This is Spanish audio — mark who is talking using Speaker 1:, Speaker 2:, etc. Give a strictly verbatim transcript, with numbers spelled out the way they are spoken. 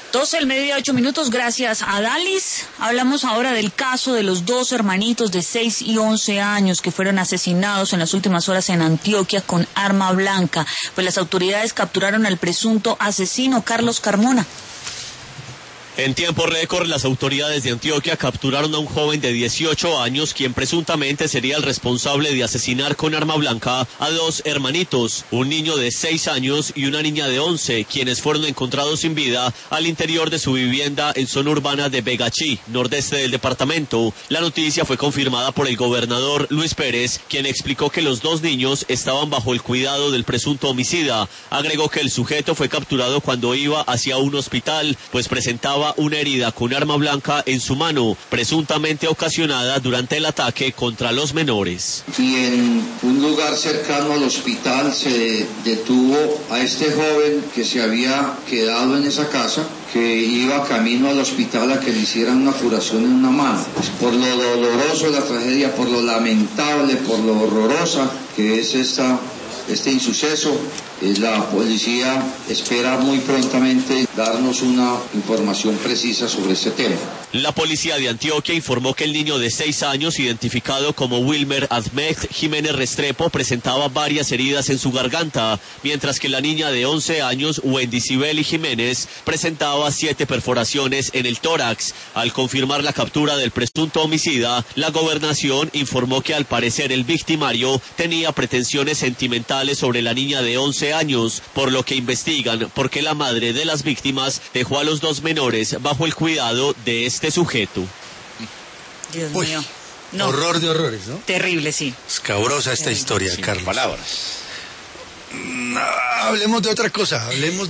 Speaker 1: doce del mediodía, ocho minutos, gracias a Dalis. Hablamos ahora del caso de los dos hermanitos de seis y once años que fueron asesinados en las últimas horas en Antioquia con arma blanca. Pues las autoridades capturaron al presunto asesino, Carlos Carmona.
Speaker 2: En tiempo récord, las autoridades de Antioquia capturaron a un joven de dieciocho años, quien presuntamente sería el responsable de asesinar con arma blanca a dos hermanitos, un niño de seis años y una niña de once, quienes fueron encontrados sin vida al interior de su vivienda en zona urbana de Begachí, nordeste del departamento. La noticia fue confirmada por el gobernador Luis Pérez, quien explicó que los dos niños estaban bajo el cuidado del presunto homicida. Agregó que el sujeto fue capturado cuando iba hacia un hospital, pues presentaba una herida con arma blanca en su mano, presuntamente ocasionada durante el ataque contra los menores.
Speaker 3: Y en un lugar cercano al hospital se detuvo a este joven que se había quedado en esa casa, que iba camino al hospital a que le hicieran una curación en una mano. Pues por lo doloroso de la tragedia, por lo lamentable, por lo horrorosa que es esta, este insuceso, la policía espera muy prontamente darnos una información precisa sobre este tema.
Speaker 2: La policía de Antioquia informó que el niño de seis años, identificado como Wilmer Ahmed Jiménez Restrepo, presentaba varias heridas en su garganta, mientras que la niña de once años, Wendy Sibeli Jiménez, presentaba siete perforaciones en el tórax. Al confirmar la captura del presunto homicida, la gobernación informó que al parecer el victimario tenía pretensiones sentimentales sobre la niña de once años, por lo que investigan por qué la madre de las víctimas dejó a los dos menores bajo el cuidado de este sujeto.
Speaker 1: Dios
Speaker 4: Uy,
Speaker 1: mío. No.
Speaker 4: Horror de horrores, ¿no?
Speaker 1: Terrible, sí.
Speaker 4: Escabrosa esta
Speaker 1: Terrible.
Speaker 4: historia,
Speaker 2: Sin
Speaker 4: Carlos.
Speaker 2: palabras.
Speaker 4: Mm, hablemos de otra cosa, hablemos